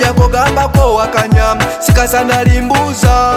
jako gamba ko wakanya sikasa nalimbuza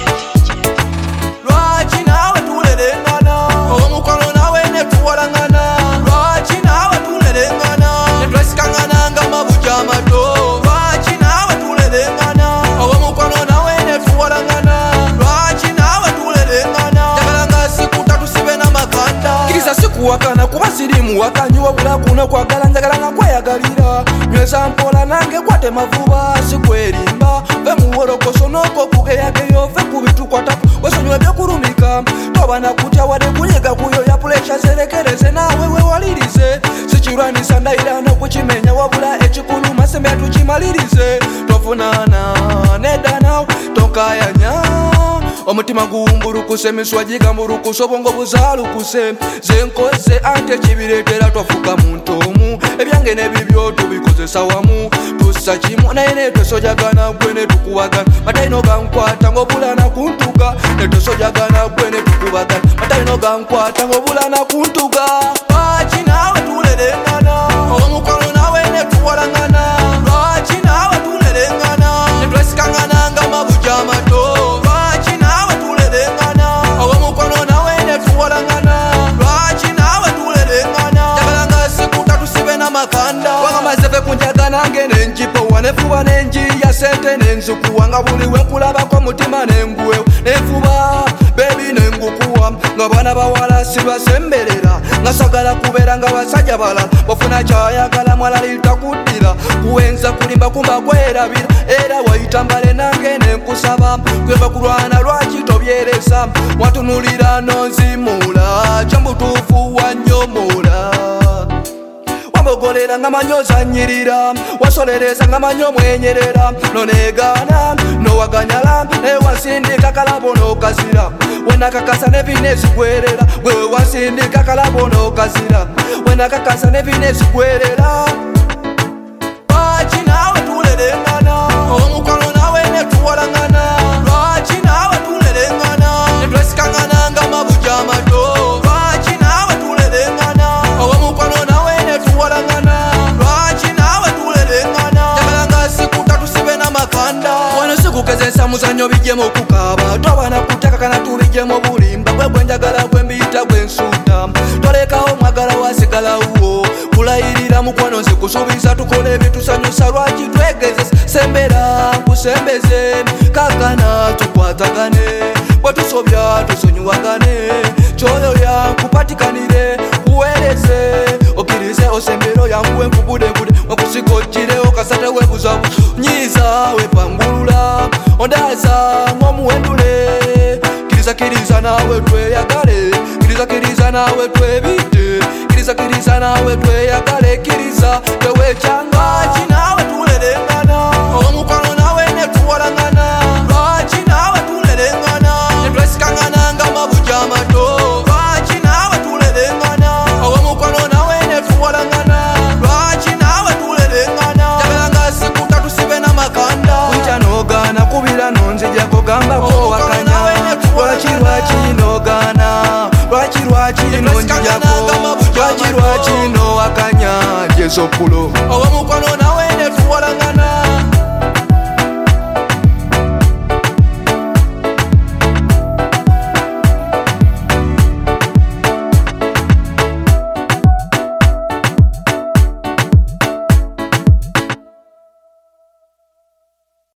lwaki nawe tulelengana omukwano nawe ne tuwalangana lwaki nawe tulelengana ne twasikangana nga mabuja amato lwaki nawe tulelengana omukwano nawe ne tuwalangana lwaki nawe tulelengana jagalanga sikuta tusibe na makanda kiriza sikuwakana kuba sirimu wakanyi wabula kuno kwagala njagalanga kweyagalira nyweza mpola nange kwate mavuba sikwerimba ve muwolokoso noko kugeyageyo ve kubitukwatako wesonywa byokulumika tobana kutya wadde kunyiga kuyo ya puresha zerekereze nawe wewalirize sikirwanisa ndayira nokukimenya wabula ekikulu masembe tukimalirize tofunana nedanawo tonkayanya omutima guwumbulukuse emiswa gigamburukuse obwongo buzaalukuse zenkoze ante ekibireetera twafuka muntu omu ebyange nebibyo tubikozesa wamu tussa kimu naye netwesojagana gwe netukubagana matalino gankwata ng'obulana kuntuga netwesojagana gwe netukubagana matalino gankwata ng'obulana kuntuga lwaki nawe tulelengana omukwano nawe netuwalangana lwaki nawe tulelengana netwesikangana nga mabuja amato lwaki nawe tulelengana omukwano nawe netuwalangana lwaki nawe tulelengana jagalanga sikuta tusibe na makanda wangamazeve kunjagana nge nenjipo wanefuba nenjiya sente nenzukuwa buli wenkulabako mutima nenguwewo nefuba bebi nengukuwa nga bana bawala sibasemberera nga sagala kubeera nga basajja balala bafuna kyayagala mwalalita kuddira kuwenza kulimba kumba kwerabira era wayitambale nange nenkusaba kweva kulwana lwaki tobyeresa watunulira nonzimula kyambutuufu wanyomula wambogolera nga manyo ozanyirira wasolereza nga manyo omwenyerera nonegana nowaganyala newansindika kalabo nokazira wenakakasa nevinezigwerera gwewe wansindika kalabo nokazira wenakakasa nevinezigwerera lwaki nawe tulelengana omukwano nawe netuwalangana lwaki nawe tulelengana netwesikangana nga mabuja amato lwaki nawe tulelengana omukwano nawe netuwalangana lwaki nawe tulelengana jagalanga sikuta tusibe na makanda wano sikukezesa muzanyo bijjemu okukaba tobana kutekakana tubijjemu bulimba gwegwe njagala gwembiyita gwensuuta tolekawo mwagala wasigalawo kulayirira mukwano nzikusuubiza tukole ebitusanyusa lwaki twegezesa sembera nkusembeze kakana tukwatagane bwetusobya tusonyiwagane kyoyoya nkupatikanire kuweereze okirize osembero yanguwe nkubudebude okusigojjire okasate webuzabu nyiza wepangulula ondaza ng'omuwendule kiriza nawe tweyagale kiriza nawe twebite kiriza nawe tweyagale kiriza tewekyanga lwaki nawe tulelengana omukwano nawe netuwalangana lwaki nawe tulelengana netwesikangana nga mabuja amato lwaki nawe tulelengana omukwano nawe netuwalangana lwaki nawe tulelengana jagalanga sikuta tusibe na makanda kunkya nogana kubira nonzijako gambako wakanya lwaki nogana lwaki nonjijako lwaki nowakanya jesopulo owomukwano